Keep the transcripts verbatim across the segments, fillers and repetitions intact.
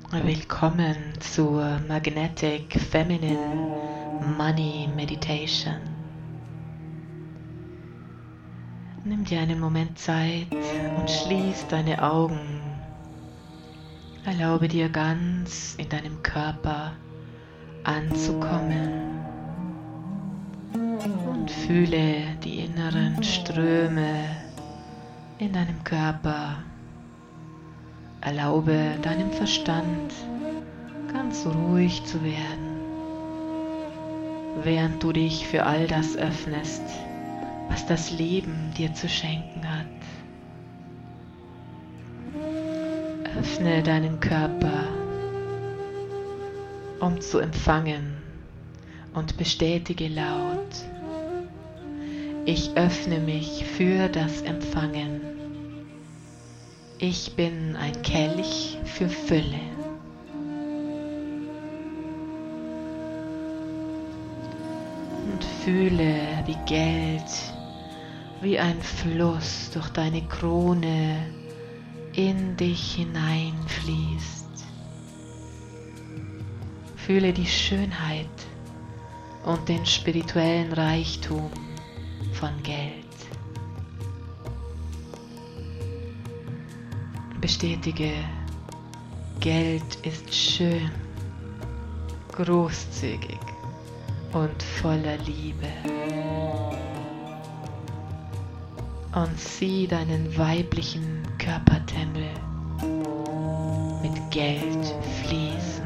Willkommen zur Magnetic Feminine Money Meditation. Nimm dir einen Moment Zeit und schließ deine Augen. Erlaube dir ganz in deinem Körper anzukommen und fühle die inneren Ströme in deinem Körper. Erlaube deinem Verstand ganz ruhig zu werden, während du dich für all das öffnest, was das Leben dir zu schenken hat. Öffne deinen Körper, um zu empfangen, und bestätige laut: Ich öffne mich für das Empfangen. Ich bin ein Kelch für Fülle. Und fühle, wie Geld, wie ein Fluss durch deine Krone in dich hineinfließt. Fühle die Schönheit und den spirituellen Reichtum von Geld. Bestätige, Geld ist schön, großzügig und voller Liebe. Und sieh deinen weiblichen Körpertempel mit Geld fließen.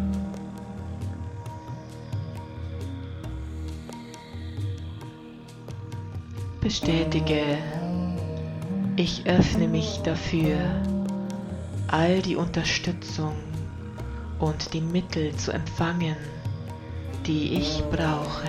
Bestätige, ich öffne mich dafür, all die Unterstützung und die Mittel zu empfangen, die ich brauche.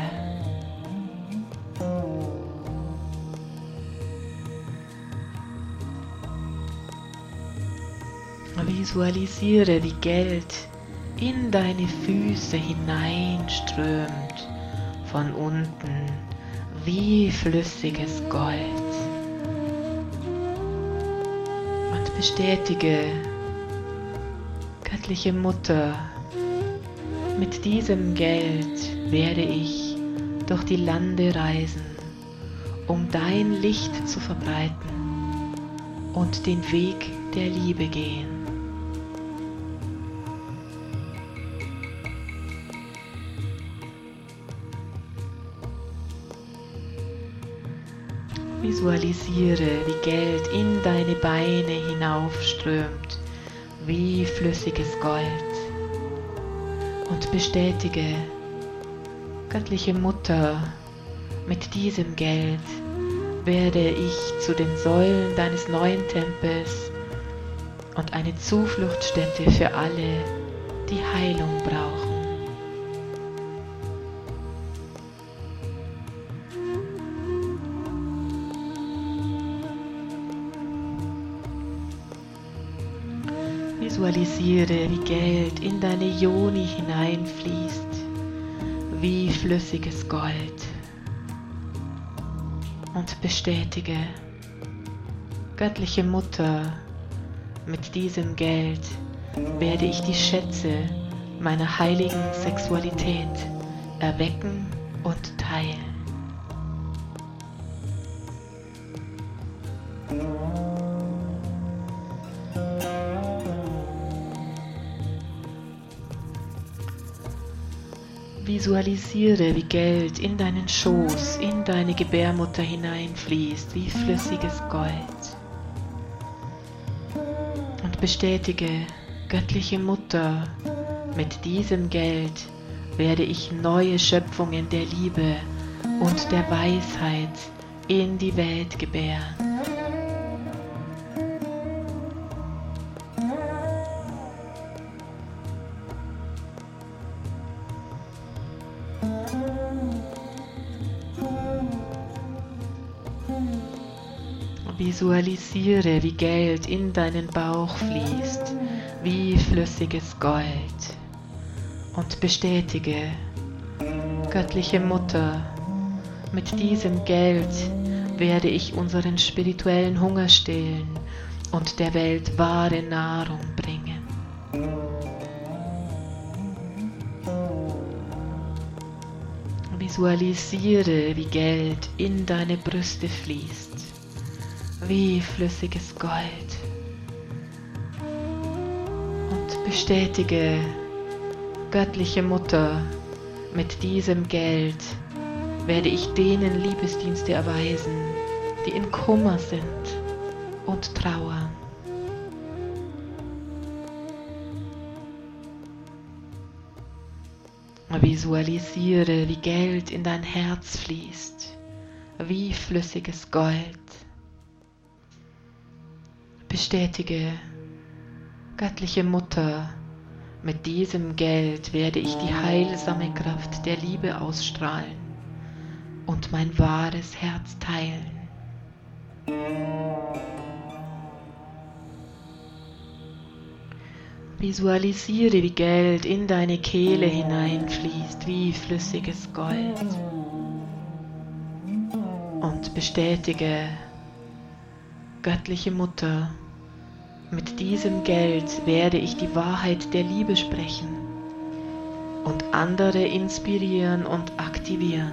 Visualisiere, wie Geld in deine Füße hineinströmt, von unten wie flüssiges Gold. Und bestätige, göttliche Mutter, mit diesem Geld werde ich durch die Lande reisen, um dein Licht zu verbreiten und den Weg der Liebe gehen. Visualisiere, wie Geld in deine Beine hinaufströmt, wie flüssiges Gold. Und bestätige, göttliche Mutter, mit diesem Geld werde ich zu den Säulen deines neuen Tempels und eine Zufluchtsstätte für alle, die Heilung brauchen. Visualisiere, wie Geld in deine Yoni hineinfließt, wie flüssiges Gold. Und bestätige, göttliche Mutter, mit diesem Geld werde ich die Schätze meiner heiligen Sexualität erwecken und teilen. Visualisiere, wie Geld in deinen Schoß, in deine Gebärmutter hineinfließt, wie flüssiges Gold. Und bestätige, göttliche Mutter, mit diesem Geld werde ich neue Schöpfungen der Liebe und der Weisheit in die Welt gebären. Visualisiere, wie Geld in deinen Bauch fließt, wie flüssiges Gold. Und bestätige, göttliche Mutter, mit diesem Geld werde ich unseren spirituellen Hunger stillen und der Welt wahre Nahrung bringen. Visualisiere, wie Geld in deine Brüste fließt, wie flüssiges Gold. Und bestätige, göttliche Mutter, mit diesem Geld werde ich denen Liebesdienste erweisen, die in Kummer sind und Trauer. Visualisiere, wie Geld in dein Herz fließt, wie flüssiges Gold. Bestätige, göttliche Mutter, mit diesem Geld werde ich die heilsame Kraft der Liebe ausstrahlen und mein wahres Herz teilen. Visualisiere, wie Geld in deine Kehle hineinfließt, wie flüssiges Gold. Und bestätige, göttliche Mutter, mit diesem Geld werde ich die Wahrheit der Liebe sprechen und andere inspirieren und aktivieren.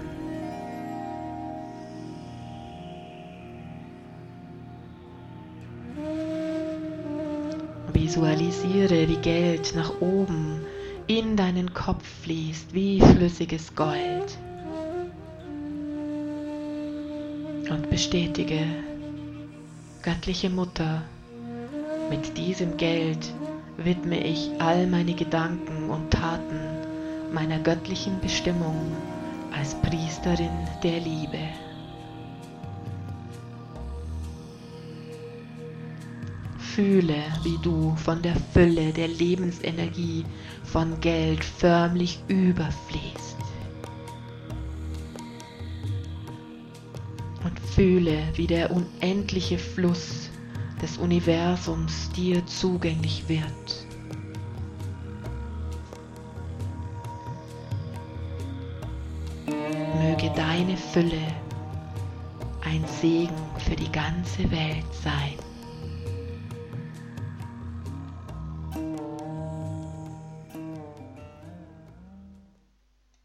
Visualisiere, wie Geld nach oben in deinen Kopf fließt, wie flüssiges Gold. Und bestätige, göttliche Mutter, mit diesem Geld widme ich all meine Gedanken und Taten meiner göttlichen Bestimmung als Priesterin der Liebe. Fühle, wie du von der Fülle der Lebensenergie von Geld förmlich überfließt. Und fühle, wie der unendliche Fluss des Universums dir zugänglich wird. Möge deine Fülle ein Segen für die ganze Welt sein.